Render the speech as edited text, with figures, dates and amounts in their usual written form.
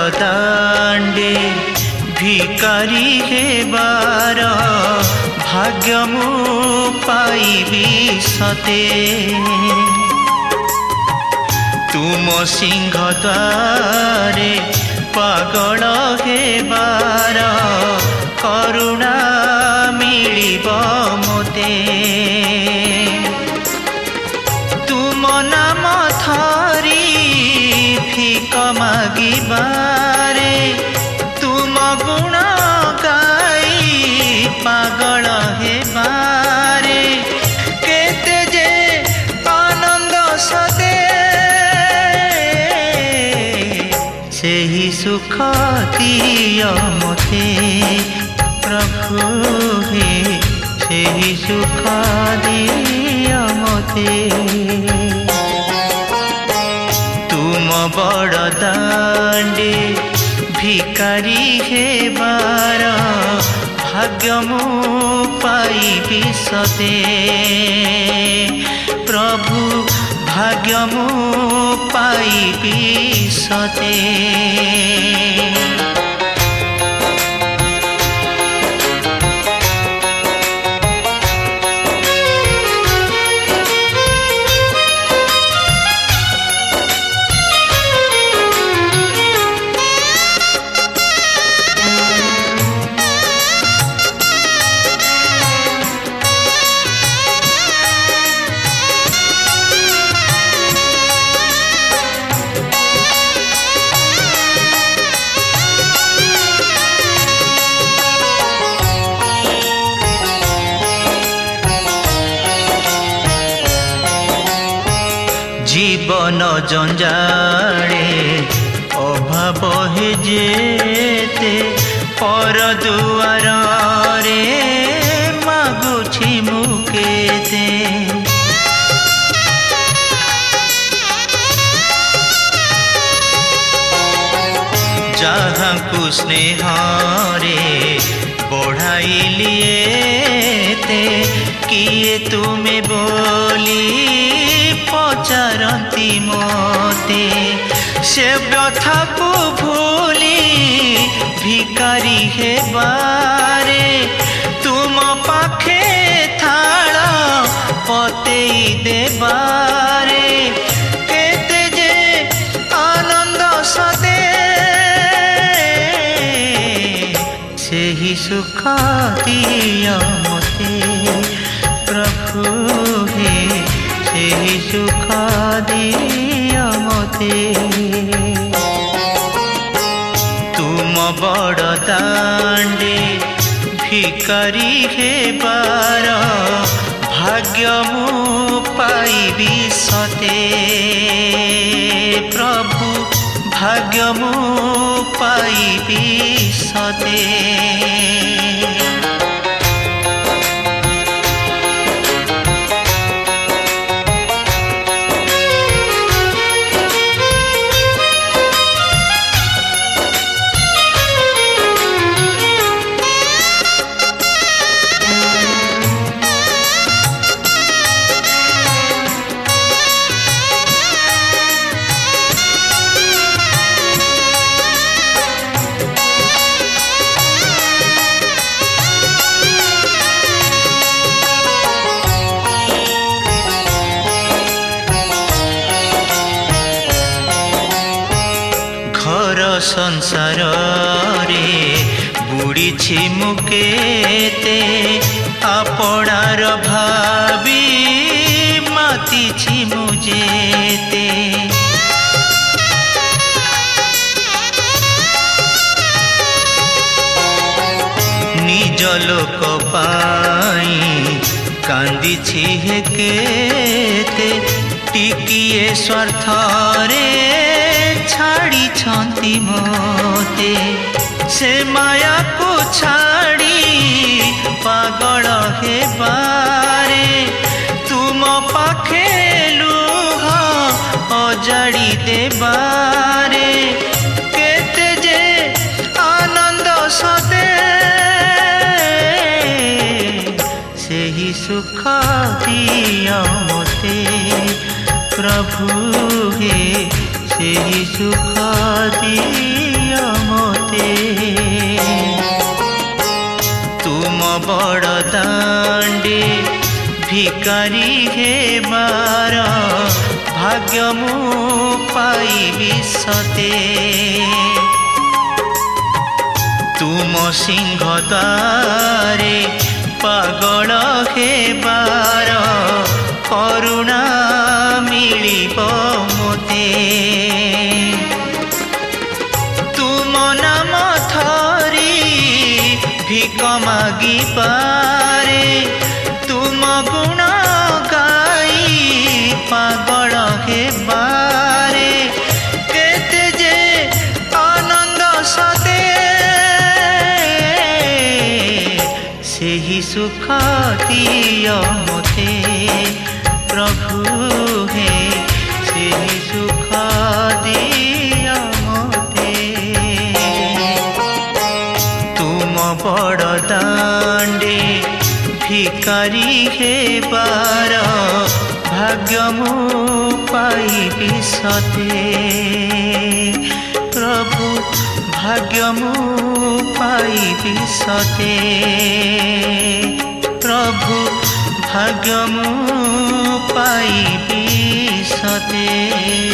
दांडे भिकारी हेबार भाग्य मु पाइबी सते तुम सिंह द्वारे पागल हेबार करुणा मिलिब मोते तुम नाम थरी भिक मागिबारे तुम गुण गाई पागल हेबारे केते जे आनंद सदे सेही सुख दिय मोते प्रभु हे सेही सुख दिय मोते तुम बड़ दांडे भिकारी हेबार भाग्य मु पाइबी सते प्रभु भाग्य मु पाइबी सते जीवन जंजाड़े अभाव हे जेते पर दुआर रे मागुछि मुकेते जहाँ को स्नेह रे बढ़ाइलिए किए तुम्हें बोली पचारती मोते से व्यथा को भूली भिकारी हेबारे तुम पाखे थाल पतेई देबारे केते जे आनंद सदे सेही सुख दिय मोते प्रभु हे सेही सुख दिय मोते तुम बड़ दांडे भिकारी हेबार भाग्य मु पाइबी सते प्रभु भाग्य मु पाइबी सते संसार रे बुड़ी मुकेते आपणार भावी माती मुजेते निज लोक पाई कांदी हेकेते टिकिए स्वार्थ रे छाड़ी छंती मोते से माया को छाड़ी पागल हेबारे तुम पाखे लुह अजाड़ी देबारे केते जे आनंद सदे सेही सुख दिय मोते प्रभु हे सेही सुख दिय मोते तुम बड़ दांडे भिकारी हेबार भाग्य मु पाइबि सते तुम सिंहद्वारे पागल हेबार करुणा मिलिब मोते तुम नाम थरी भिक मागी पारे तुम गुण गाई पागल हेबारे केते जे आनंद सते सेही सुख दियो मोते प्रभु हे सेही सुख दियो मोते तुम बड़ दांडे भिकारी हेबार भाग्य मु पाइबि सते प्रभु भाग्य मु पाइबि सते प्रभु भाग्य मु पाइबि सते।